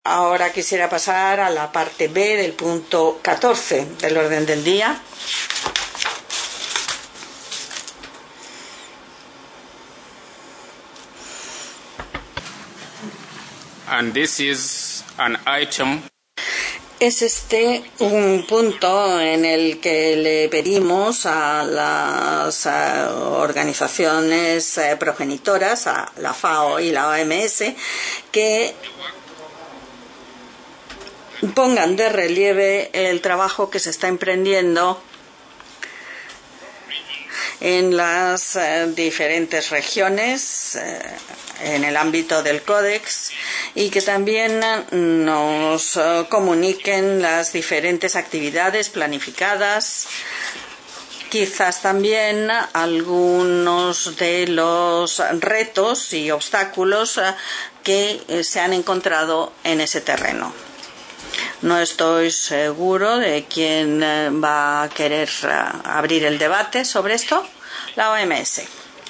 Ahora quisiera pasar a la parte B del punto 14 del orden del día. And this is an item. Es un punto en el que le pedimos a las organizaciones progenitoras, a la FAO y la OMS, que pongan de relieve el trabajo que se está emprendiendo en las diferentes regiones en el ámbito del Códex y que también nos comuniquen las diferentes actividades planificadas, quizás también algunos de los retos y obstáculos que se han encontrado en ese terreno. No estoy seguro de quién va a querer abrir el debate sobre esto. La OMS.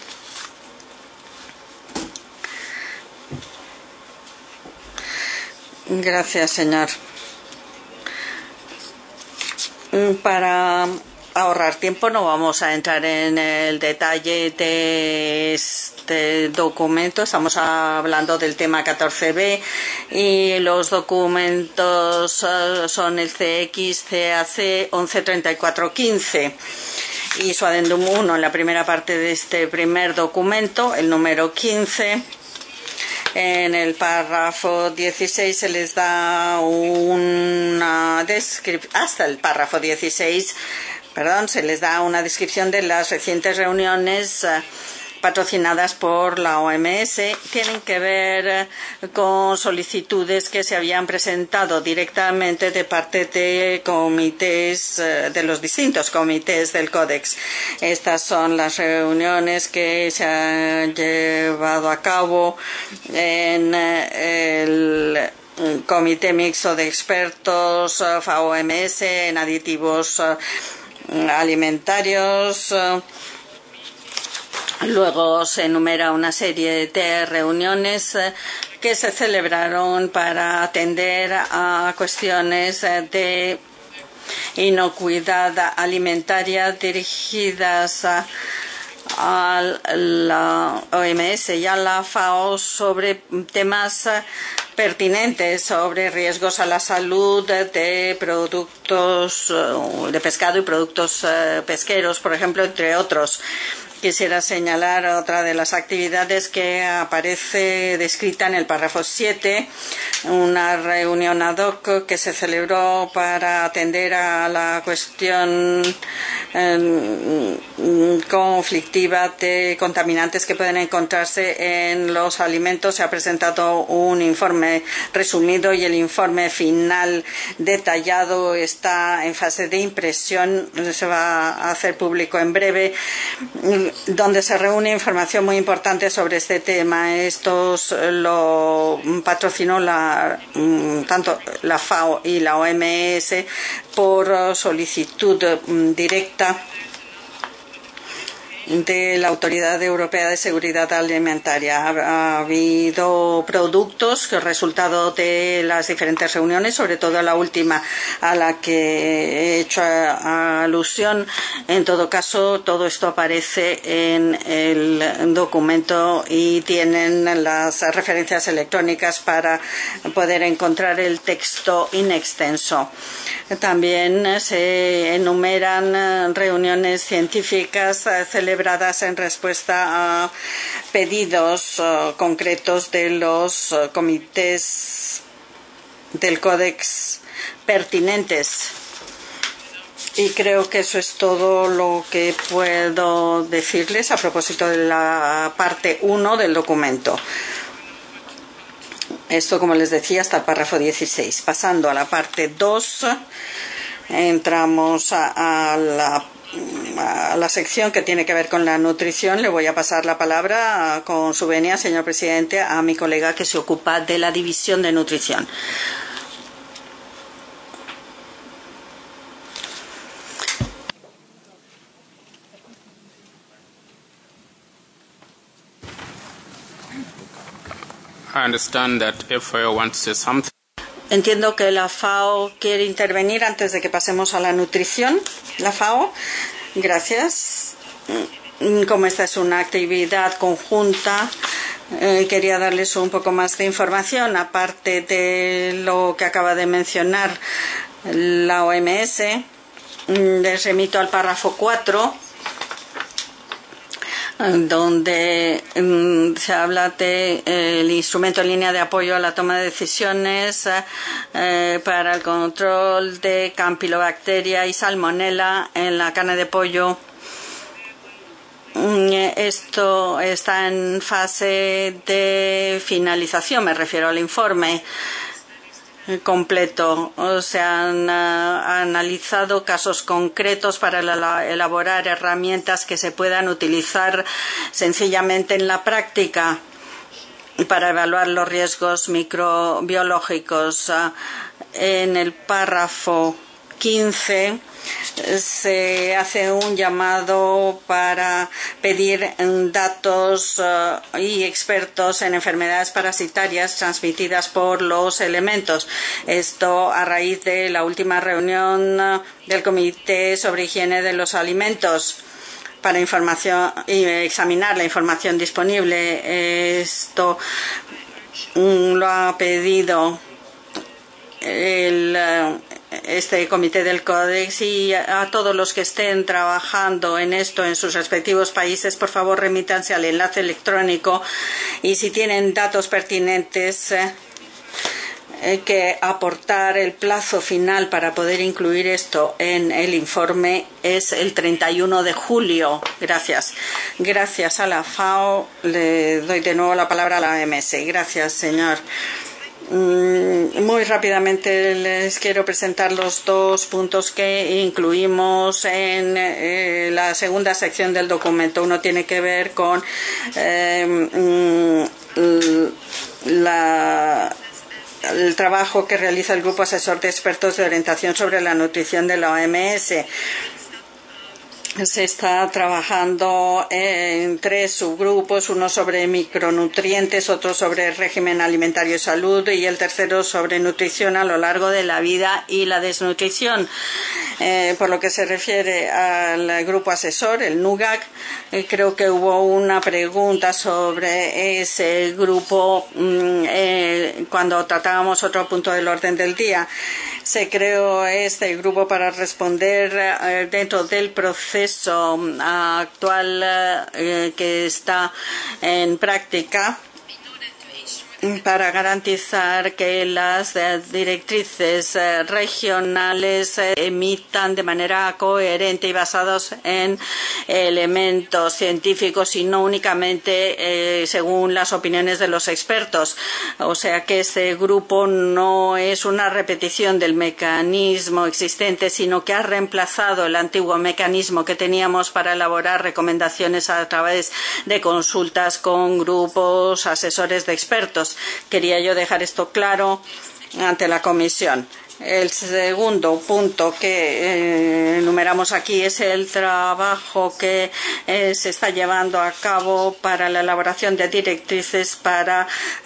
Gracias, señor. Para ahorrar tiempo no vamos a entrar en el detalle de este documento. Estamos hablando del tema 14b y los documentos son el CX CAC 113415 y su adendum 1 en la primera parte de este primer documento, el número 15. En el párrafo 16 se les da una descripción, hasta el párrafo 16, se les da una descripción de las recientes reuniones patrocinadas por la OMS. Tienen que ver con solicitudes que se habían presentado directamente de parte de comités, de los distintos comités del Códex. Estas son las reuniones que se han llevado a cabo en el Comité Mixto de Expertos FAO-OMS en aditivos alimentarios. Luego se enumera una serie de reuniones que se celebraron para atender a cuestiones de inocuidad alimentaria dirigidas a la OMS y a la FAO sobre temas pertinentes sobre riesgos a la salud de productos de pescado y productos pesqueros, por ejemplo, entre otros. Quisiera señalar otra de las actividades que aparece descrita en el párrafo 7, una reunión ad hoc que se celebró para atender a la cuestión conflictiva de contaminantes que pueden encontrarse en los alimentos. Se ha presentado un informe resumido y el informe final detallado está en fase de impresión. Se va a hacer público en breve, donde se reúne información muy importante sobre este tema. Estos lo patrocinó tanto la FAO y la OMS por solicitud directa de la Autoridad Europea de Seguridad Alimentaria. Ha habido productos que resultado de las diferentes reuniones, sobre todo la última a la que he hecho alusión. En todo caso, todo esto aparece en el documento y tienen las referencias electrónicas para poder encontrar el texto in extenso. También se enumeran reuniones científicas celebradas en respuesta a pedidos concretos de los comités del Códex pertinentes. Y creo que eso es todo lo que puedo decirles a propósito de la parte 1 del documento. Esto, como les decía, hasta el párrafo 16. Pasando a la parte 2, entramos a la sección que tiene que ver con la nutrición. Le voy a pasar la palabra, con su venia, señor presidente, a mi colega que se ocupa de la división de nutrición. I understand that FAO wants to say something. Entiendo que la FAO quiere intervenir antes de que pasemos a la nutrición. La FAO, gracias. Como esta es una actividad conjunta, quería darles un poco más de información, aparte de lo que acaba de mencionar la OMS. Les remito al párrafo 4, donde se habla del instrumento en línea de apoyo a la toma de decisiones para el control de Campylobacteria y Salmonella en la carne de pollo. Esto está en fase de finalización, me refiero al informe completo. Se han analizado casos concretos para elaborar herramientas que se puedan utilizar sencillamente en la práctica para evaluar los riesgos microbiológicos. En el párrafo 15 se hace un llamado para pedir datos y expertos en enfermedades parasitarias transmitidas por los elementos. Esto a raíz de la última reunión del Comité sobre Higiene de los Alimentos para información y examinar la información disponible. Esto lo ha pedido este comité del Codex, y a todos los que estén trabajando en esto en sus respectivos países, por favor remítanse al enlace electrónico, y si tienen datos pertinentes que aportar, el plazo final para poder incluir esto en el informe es el 31 de julio. Gracias. Gracias a la FAO. Le doy de nuevo la palabra a la OMS. Gracias, señor. Muy rápidamente les quiero presentar los dos puntos que incluimos en la segunda sección del documento. Uno tiene que ver con el trabajo que realiza el Grupo Asesor de Expertos de Orientación sobre la Nutrición de la OMS. Se está trabajando en 3 subgrupos, uno sobre micronutrientes, otro sobre régimen alimentario y salud, y el tercero sobre nutrición a lo largo de la vida y la desnutrición. Por lo que se refiere al grupo asesor, el NUGAC, creo que hubo una pregunta sobre ese grupo cuando tratábamos otro punto del orden del día. Se creó este grupo para responder dentro del proceso actual que está en práctica, para garantizar que las directrices regionales emitan de manera coherente y basados en elementos científicos y no únicamente según las opiniones de los expertos. O sea que este grupo no es una repetición del mecanismo existente, sino que ha reemplazado el antiguo mecanismo que teníamos para elaborar recomendaciones a través de consultas con grupos asesores de expertos. Quería yo dejar esto claro ante la Comisión. El segundo punto que enumeramos aquí es el trabajo que se está llevando a cabo para la elaboración de directrices para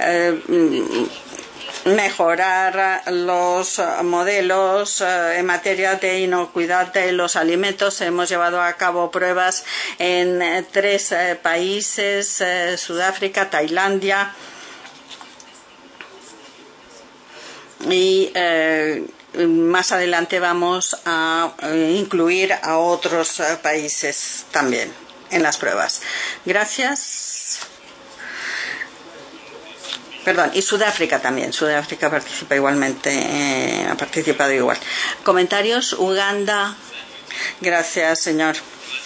mejorar los modelos en materia de inocuidad de los alimentos. Hemos llevado a cabo pruebas en 3 países, Sudáfrica, Tailandia, y más adelante vamos a incluir a otros países también en las pruebas. Gracias. Perdón, y Sudáfrica también. Sudáfrica participa igualmente, ha participado igual. Comentarios. Uganda. Gracias, señor.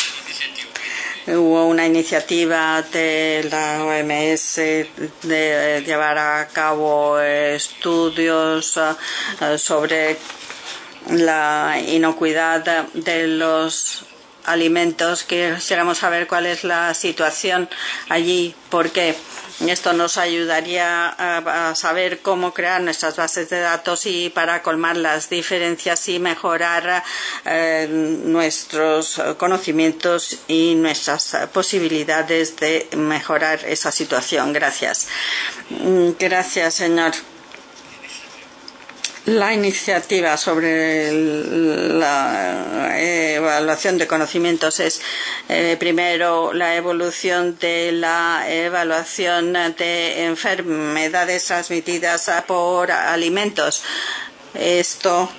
Hubo una iniciativa de la OMS de llevar a cabo estudios sobre la inocuidad de los alimentos. Quisiéramos saber cuál es la situación allí, porque esto nos ayudaría a saber cómo crear nuestras bases de datos y para colmar las diferencias y mejorar nuestros conocimientos y nuestras posibilidades de mejorar esa situación. Gracias. Gracias, señor. La iniciativa sobre la evaluación de conocimientos es primero la evolución de la evaluación de enfermedades transmitidas por alimentos. Esto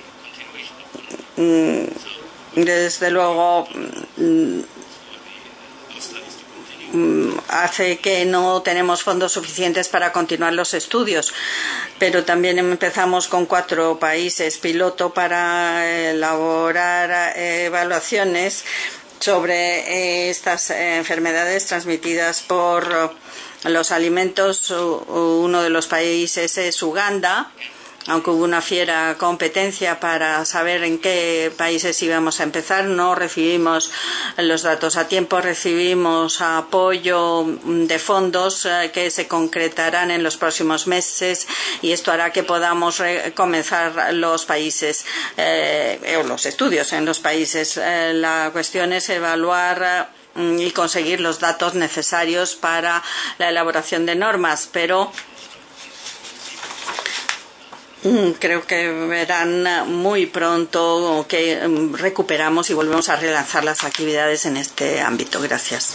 desde luego hace que no tenemos fondos suficientes para continuar los estudios, pero también empezamos con 4 países piloto para elaborar evaluaciones sobre estas enfermedades transmitidas por los alimentos. Uno de los países es Uganda, aunque hubo una fiera competencia para saber en qué países íbamos a empezar. No recibimos los datos a tiempo, recibimos apoyo de fondos que se concretarán en los próximos meses, y esto hará que podamos comenzar los países o los estudios en los países. La cuestión es evaluar y conseguir los datos necesarios para la elaboración de normas, pero creo que verán muy pronto que recuperamos y volvemos a relanzar las actividades en este ámbito. Gracias.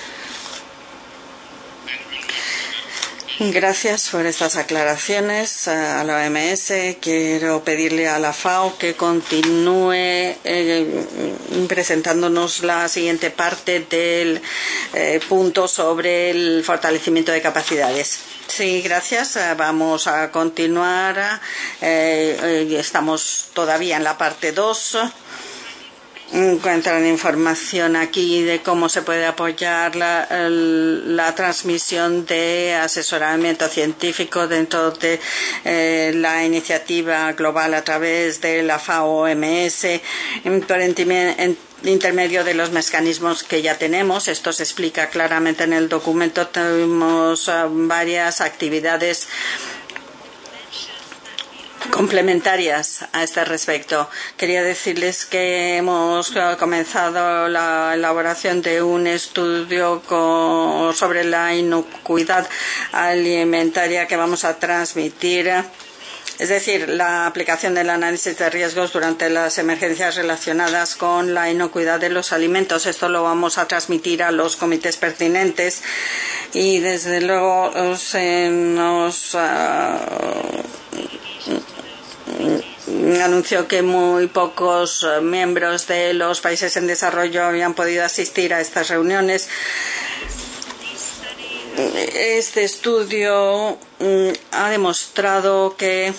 Gracias por estas aclaraciones a la OMS. Quiero pedirle a la FAO que continúe presentándonos la siguiente parte del punto sobre el fortalecimiento de capacidades. Sí, gracias. Vamos a continuar. Estamos todavía en la parte 2. Encuentran información aquí de cómo se puede apoyar la transmisión de asesoramiento científico dentro de la iniciativa global a través de la FAO-OMS por intermedio de los mecanismos que ya tenemos. Esto se explica claramente en el documento. Tenemos varias actividades complementarias a este respecto. Quería decirles que hemos comenzado la elaboración de un estudio sobre la inocuidad alimentaria que vamos a transmitir, es decir, la aplicación del análisis de riesgos durante las emergencias relacionadas con la inocuidad de los alimentos. Esto lo vamos a transmitir a los comités pertinentes, y desde luego se nos anunció que muy pocos miembros de los países en desarrollo habían podido asistir a estas reuniones. Este estudio ha demostrado que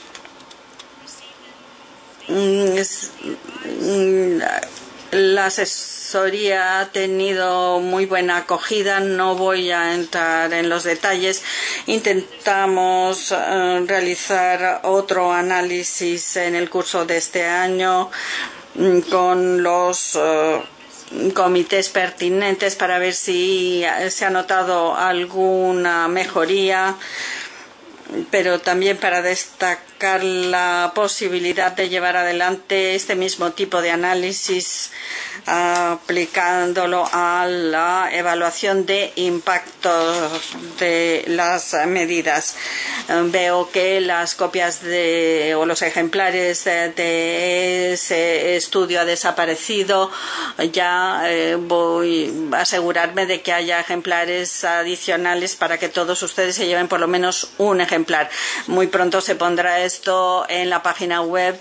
la asesoría ha tenido muy buena acogida. No voy a entrar en los detalles. Intentamos realizar otro análisis en el curso de este año con los comités pertinentes para ver si se ha notado alguna mejoría, pero también para destacar la posibilidad de llevar adelante este mismo tipo de análisis aplicándolo a la evaluación de impacto de las medidas. Veo que las copias o los ejemplares de ese estudio ha desaparecido. Ya voy a asegurarme de que haya ejemplares adicionales para que todos ustedes se lleven por lo menos un ejemplar. Muy pronto se pondrá esto en la página web,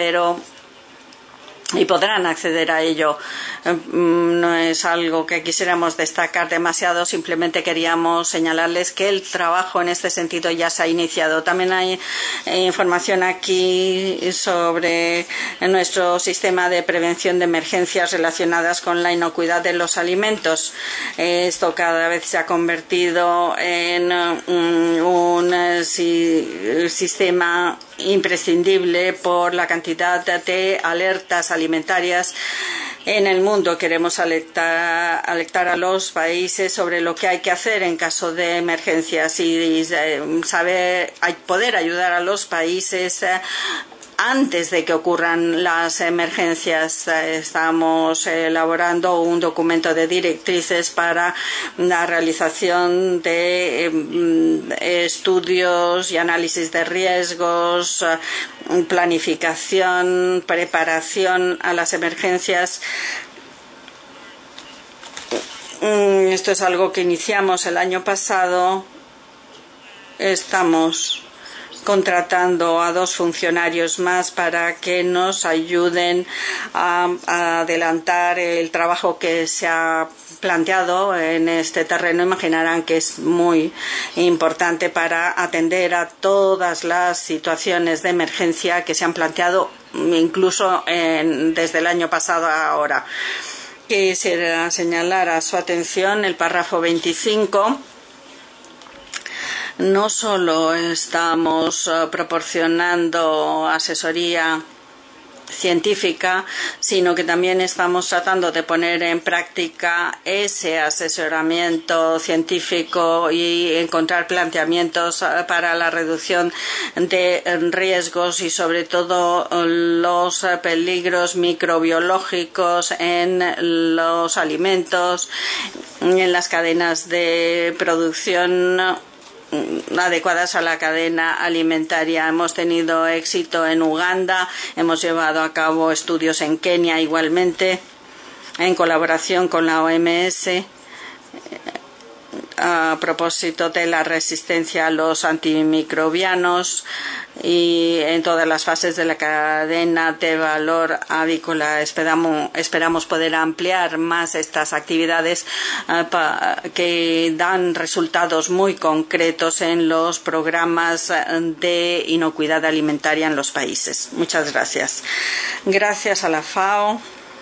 y podrán acceder a ello. No es algo que quisiéramos destacar demasiado, simplemente queríamos señalarles que el trabajo en este sentido ya se ha iniciado. También hay información aquí sobre nuestro sistema de prevención de emergencias relacionadas con la inocuidad de los alimentos. Esto cada vez se ha convertido en un sistema imprescindible por la cantidad de alertas alimentarias en el mundo. Queremos alertar a los países sobre lo que hay que hacer en caso de emergencias y poder ayudar a los países antes de que ocurran las emergencias. Estamos elaborando un documento de directrices para la realización de estudios y análisis de riesgos, planificación, preparación a las emergencias. Esto es algo que iniciamos el año pasado. Estamos contratando a 2 funcionarios más para que nos ayuden a adelantar el trabajo que se ha planteado en este terreno. Imaginarán que es muy importante para atender a todas las situaciones de emergencia que se han planteado incluso desde el año pasado a ahora. Quisiera señalar a su atención el párrafo 25. No solo estamos proporcionando asesoría científica, sino que también estamos tratando de poner en práctica ese asesoramiento científico y encontrar planteamientos para la reducción de riesgos y sobre todo los peligros microbiológicos en los alimentos, en las cadenas de producción adecuadas a la cadena alimentaria. Hemos tenido éxito en Uganda, hemos llevado a cabo estudios en Kenia igualmente, en colaboración con la OMS, a propósito de la resistencia a los antimicrobianos y en todas las fases de la cadena de valor avícola. Esperamos poder ampliar más estas actividades que dan resultados muy concretos en los programas de inocuidad alimentaria en los países. Muchas gracias. Gracias a la FAO.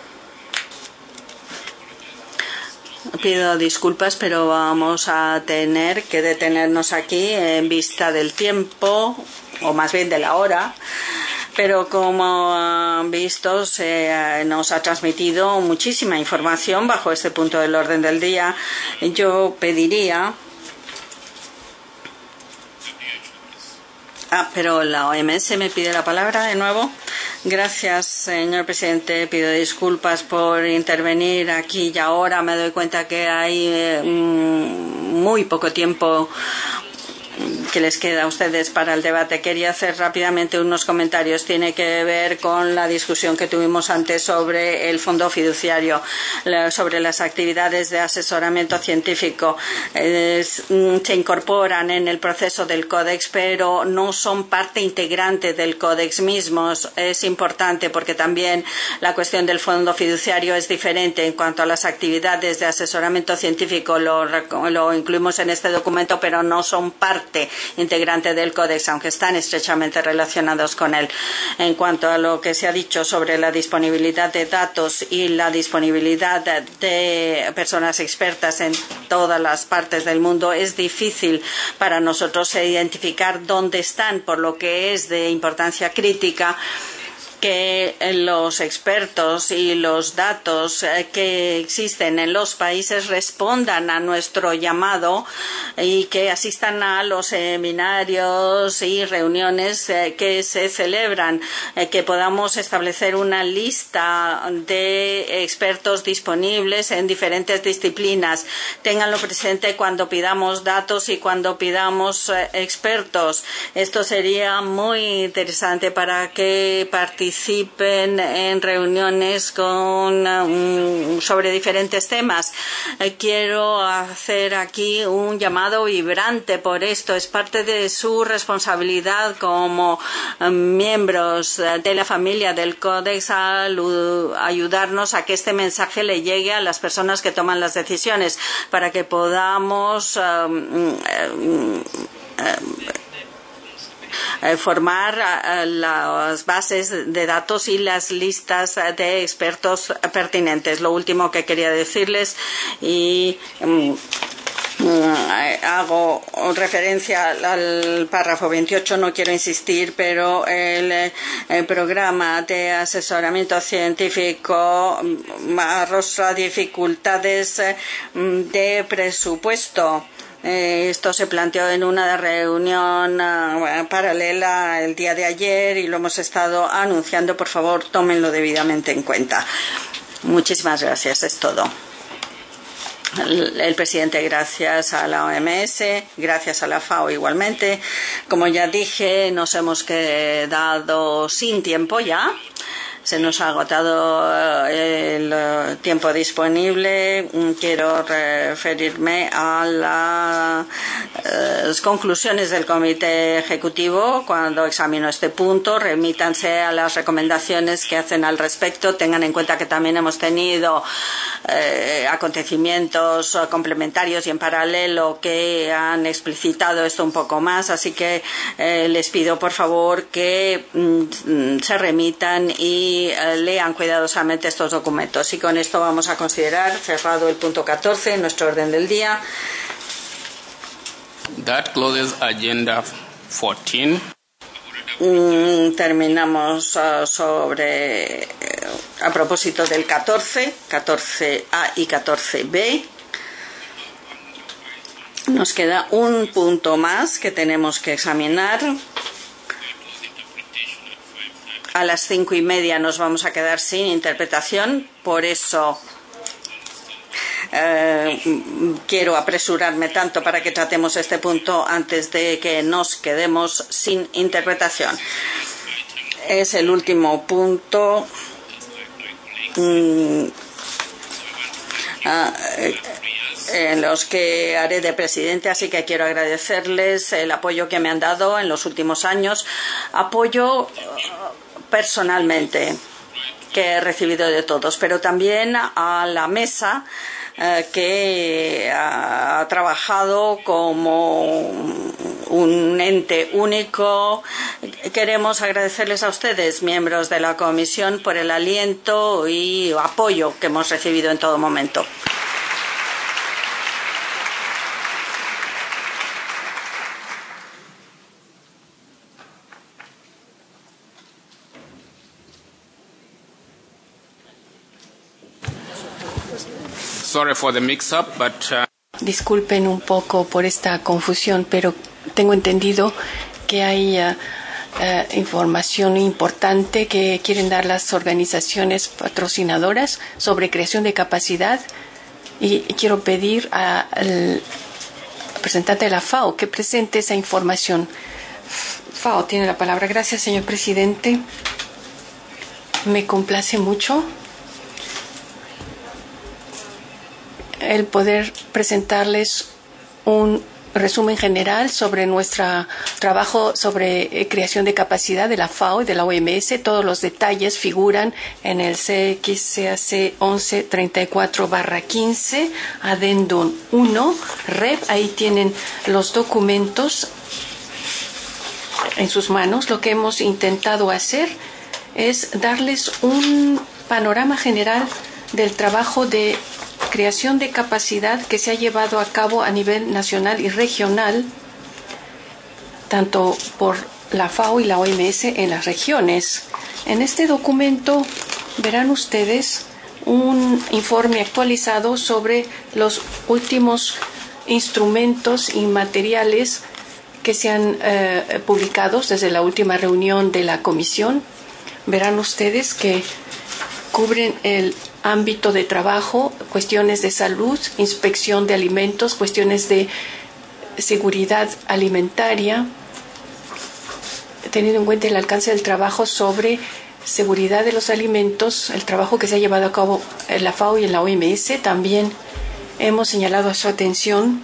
Pido disculpas, pero vamos a tener que detenernos aquí en vista del tiempo, o más bien de la hora. Pero como han visto, nos ha transmitido muchísima información bajo este punto del orden del día. Yo pediría... pero la OMS me pide la palabra de nuevo. Gracias, señor presidente. Pido disculpas por intervenir aquí y ahora. Me doy cuenta que hay muy poco tiempo que les queda a ustedes para el debate. Quería hacer rápidamente unos comentarios. Tiene que ver con la discusión que tuvimos antes sobre el fondo fiduciario, sobre las actividades de asesoramiento científico. Se incorporan en el proceso del Códex, pero no son parte integrante del Códex mismo. Es importante porque también la cuestión del fondo fiduciario es diferente en cuanto a las actividades de asesoramiento científico. Lo incluimos en este documento, pero no son parte integrante del Códex, aunque están estrechamente relacionados con él. En cuanto a lo que se ha dicho sobre la disponibilidad de datos y la disponibilidad de personas expertas en todas las partes del mundo, es difícil para nosotros identificar dónde están, por lo que es de importancia crítica que los expertos y los datos que existen en los países respondan a nuestro llamado y que asistan a los seminarios y reuniones que se celebran, que podamos establecer una lista de expertos disponibles en diferentes disciplinas. Ténganlo presente cuando pidamos datos y cuando pidamos expertos. Esto sería muy interesante para que participen en reuniones sobre diferentes temas. Quiero hacer aquí un llamado vibrante por esto. Es parte de su responsabilidad como miembros de la familia del Códex a ayudarnos a que este mensaje le llegue a las personas que toman las decisiones para que podamos formar las bases de datos y las listas de expertos pertinentes. Lo último que quería decirles, y hago referencia al párrafo 28, no quiero insistir, pero el programa de asesoramiento científico arrastra dificultades de presupuesto Esto se planteó en una reunión paralela el día de ayer y lo hemos estado anunciando. Por favor, tómenlo debidamente en cuenta. Muchísimas gracias, es todo. El presidente, gracias a la OMS, gracias a la FAO igualmente. Como ya dije, nos hemos quedado sin tiempo ya. Se nos ha agotado el tiempo disponible. Quiero referirme a las conclusiones del Comité Ejecutivo cuando examinó este punto. Remítanse a las recomendaciones que hacen al respecto. Tengan en cuenta que también hemos tenido acontecimientos complementarios y en paralelo que han explicitado esto un poco más. Así que les pido, por favor, que se remitan y lean cuidadosamente estos documentos. Y con esto vamos a considerar cerrado el punto 14 en nuestro orden del día. That closes agenda 14. Terminamos sobre a propósito del 14, 14A y 14B. Nos queda un punto más que tenemos que examinar. A las 5:30 nos vamos a quedar sin interpretación, por eso quiero apresurarme tanto para que tratemos este punto antes de que nos quedemos sin interpretación. Es el último punto. En los que haré de presidente, así que quiero agradecerles el apoyo que me han dado en los últimos años, apoyo personalmente que he recibido de todos, pero también a la mesa que ha trabajado como un ente único. Queremos agradecerles a ustedes, miembros de la comisión, por el aliento y apoyo que hemos recibido en todo momento. Sorry for the mix-up, but disculpen un poco por esta confusión, pero tengo entendido que hay información importante que quieren dar las organizaciones patrocinadoras sobre creación de capacidad y quiero pedir al representante de la FAO que presente esa información. FAO tiene la palabra. Gracias, señor presidente. Me complace mucho el poder presentarles un resumen general sobre nuestro trabajo sobre creación de capacidad de la FAO y de la OMS. Todos los detalles figuran en el CXCAC 1134/15, Adendum 1, Rep. Ahí tienen los documentos en sus manos. Lo que hemos intentado hacer es darles un panorama general del trabajo de creación de capacidad que se ha llevado a cabo a nivel nacional y regional, tanto por la FAO y la OMS en las regiones. En este documento verán ustedes un informe actualizado sobre los últimos instrumentos y materiales que se han publicado desde la última reunión de la comisión. Verán ustedes que cubren el ámbito de trabajo, cuestiones de salud, inspección de alimentos, cuestiones de seguridad alimentaria, teniendo en cuenta el alcance del trabajo sobre seguridad de los alimentos, el trabajo que se ha llevado a cabo en la FAO y en la OMS. También hemos señalado a su atención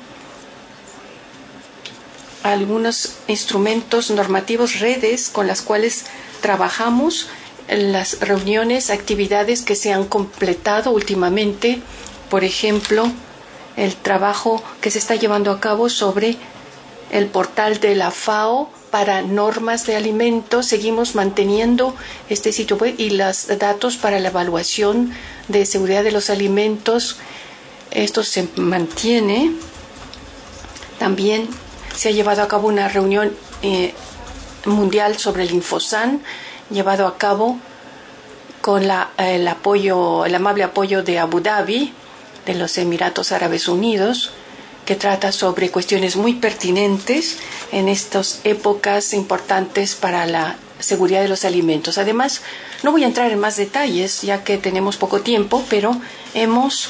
algunos instrumentos normativos, redes con las cuales trabajamos, las reuniones, actividades que se han completado últimamente, por ejemplo, el trabajo que se está llevando a cabo sobre el portal de la FAO para normas de alimentos. Seguimos manteniendo este sitio web y los datos para la evaluación de seguridad de los alimentos. Esto se mantiene. También se ha llevado a cabo una reunión mundial sobre el Infosan, llevado a cabo con el amable apoyo de Abu Dhabi, de los Emiratos Árabes Unidos. que trata sobre cuestiones muy pertinentes en estas épocas importantes para la seguridad de los alimentos. Además, no voy a entrar en más detalles ya que tenemos poco tiempo, pero hemos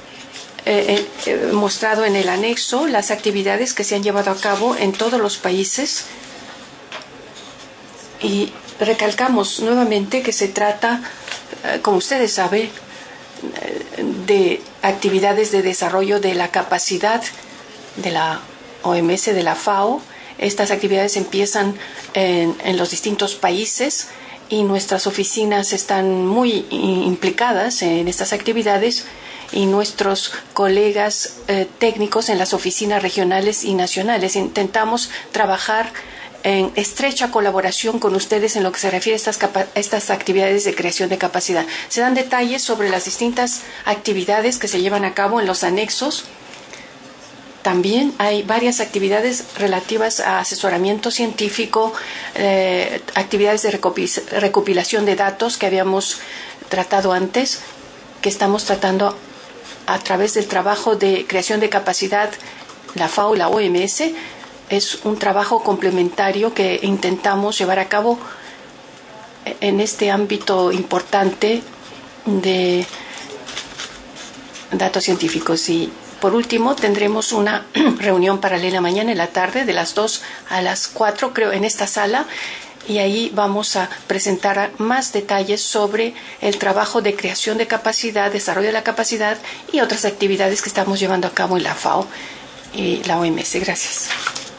mostrado en el anexo las actividades que se han llevado a cabo en todos los países y recalcamos nuevamente que se trata, como ustedes saben, de actividades de desarrollo de la capacidad de la OMS, de la FAO. Estas actividades empiezan en los distintos países y nuestras oficinas están muy implicadas en estas actividades y nuestros colegas técnicos en las oficinas regionales y nacionales. Intentamos trabajar en estrecha colaboración con ustedes en lo que se refiere a estas actividades de creación de capacidad. Se dan detalles sobre las distintas actividades que se llevan a cabo en los anexos. También hay varias actividades relativas a asesoramiento científico, actividades de recopilación de datos que habíamos tratado antes, que estamos tratando a través del trabajo de creación de capacidad, la FAO y la OMS. Es un trabajo complementario que intentamos llevar a cabo en este ámbito importante de datos científicos. Y por último, tendremos una reunión paralela mañana en la tarde de las 2 a las 4, creo, en esta sala. Y ahí vamos a presentar más detalles sobre el trabajo de creación de capacidad, desarrollo de la capacidad y otras actividades que estamos llevando a cabo en la FAO y la OMS. Gracias.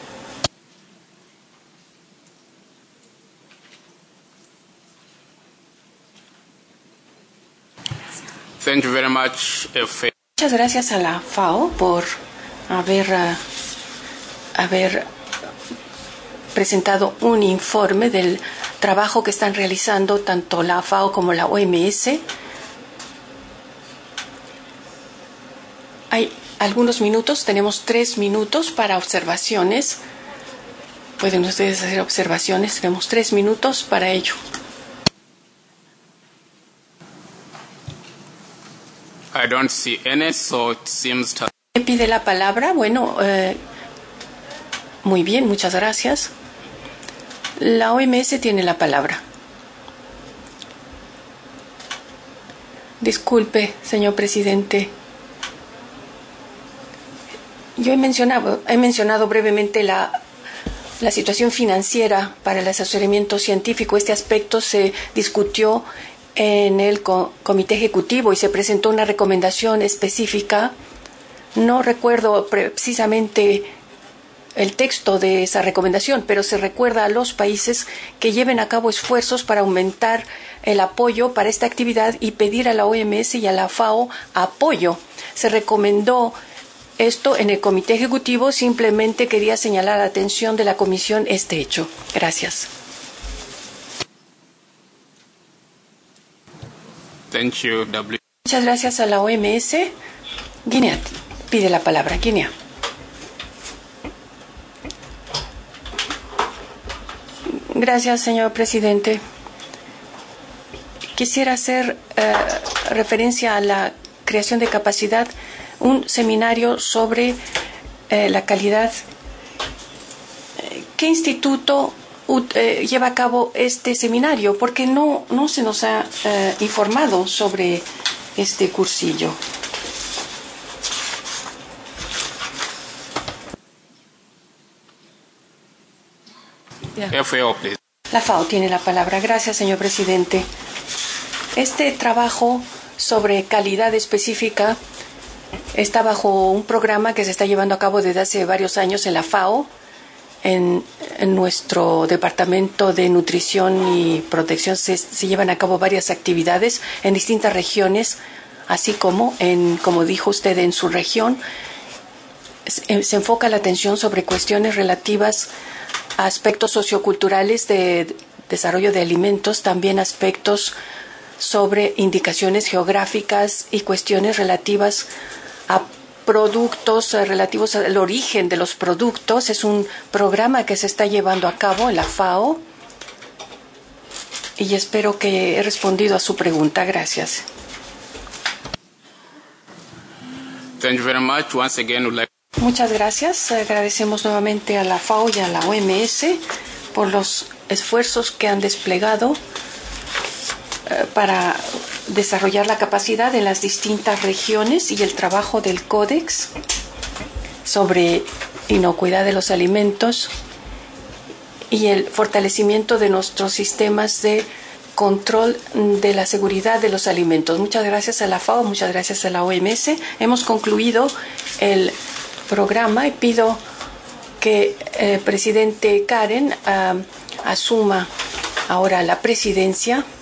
Thank you very much. Muchas gracias a la FAO por haber presentado un informe del trabajo que están realizando tanto la FAO como la OMS. Hay algunos minutos, tenemos 3 minutos para observaciones. Pueden ustedes hacer observaciones, tenemos 3 minutos para ello. I don't see any, so it seems to... ¿Me pide la palabra? Bueno, muy bien, muchas gracias. La OMS tiene la palabra. Disculpe, señor presidente. Yo he mencionado brevemente la situación financiera para el asesoramiento científico. Este aspecto se discutió en el comité ejecutivo y se presentó una recomendación específica. No recuerdo precisamente el texto de esa recomendación, pero se recuerda a los países que lleven a cabo esfuerzos para aumentar el apoyo para esta actividad y pedir a la OMS y a la FAO apoyo. Se recomendó esto en el comité ejecutivo. Simplemente quería señalar la atención de la comisión este hecho. Gracias. Thank you, Muchas gracias a la OMS. Guinea pide la palabra. Guinea. Gracias, señor presidente. Quisiera hacer referencia a la creación de capacidad, un seminario sobre la calidad. ¿Qué instituto lleva a cabo este seminario? Porque no se nos ha informado sobre este cursillo. FAO, please. La FAO tiene la palabra. Gracias, señor presidente. Este trabajo sobre calidad específica está bajo un programa que se está llevando a cabo desde hace varios años en la FAO, en nuestro departamento de nutrición y protección. Se llevan a cabo varias actividades en distintas regiones, así como como dijo usted, en su región. Se enfoca la atención sobre cuestiones relativas a aspectos socioculturales de desarrollo de alimentos, también aspectos sobre indicaciones geográficas y cuestiones relativas a productos, relativos al origen de los productos. Es un programa que se está llevando a cabo en la FAO y espero que he respondido a su pregunta. Gracias. Thank you very much. Once again, Muchas gracias. Agradecemos nuevamente a la FAO y a la OMS por los esfuerzos que han desplegado para desarrollar la capacidad en las distintas regiones y el trabajo del Códex sobre inocuidad de los alimentos y el fortalecimiento de nuestros sistemas de control de la seguridad de los alimentos. Muchas gracias a la FAO, muchas gracias a la OMS. Hemos concluido el programa y pido que el presidente Karen asuma ahora la presidencia.